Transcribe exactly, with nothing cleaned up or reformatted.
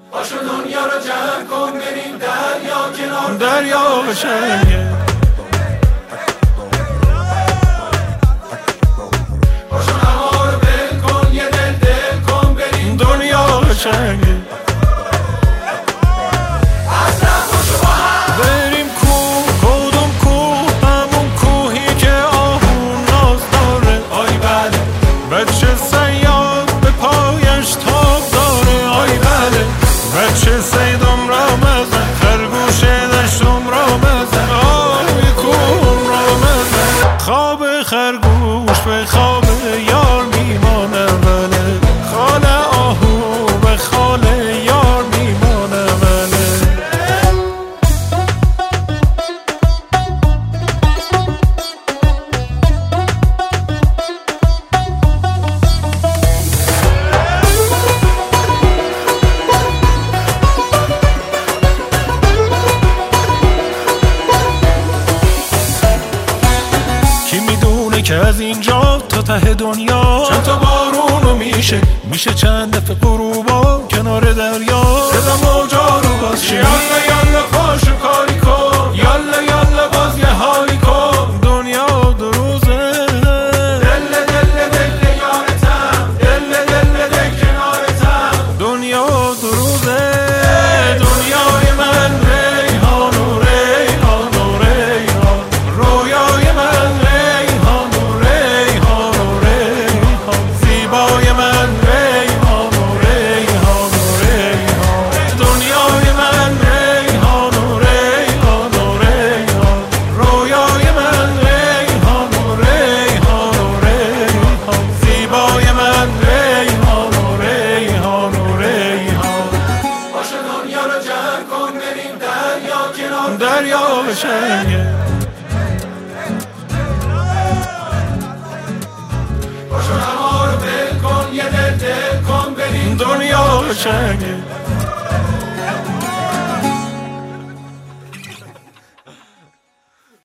پاشو دنیا رو جمع کن بریم دریا کنار دریا قشنگه. پاشو هوا رو بل کن یه دل دل کن بریم دنیا قشنگه. بریم کوه، کدوم کوه؟ همون کوهی که آهو ناز داره. آی بله بچه صیاد به پایش تاب داره. آی بله بچه صیدم را مزن، خرگوش دشتم را مزن، آی کوه را مزن. خواب خرگوش به خواب یار میمانه، بله خال آهو به خال یار میمانه، بله. کی میدونه که از اینجا تا ته دنیا چند تا بارونو میشه میشه چند دفعه غروبا کنار دریا. صدا موجا رو باز شه. یالا یالا پاشو کاری کن، یالا یالا باز یه حالی کن. دنیا دو روزه، دل دل دل یارتم، دل دل دل کنارتم. دنیا دو روزه. دنیای من ریحان و ریحان و ریحان، رویای من ریحان و ریحان و ریحان، زیبای من ریحان و ریحان و ریحان، دنیای من ریحان و ریحان و ریحان، رویای من ریحان و ریحان و ریحان، زیبای من ریحان و ریحان و ریحان. پاشو دنیا رو جمع کن بریم دریا کنار دریا قشنگه. پاشو هوا رو بل کن یه دل دل کن بریم دنیا قشنگه.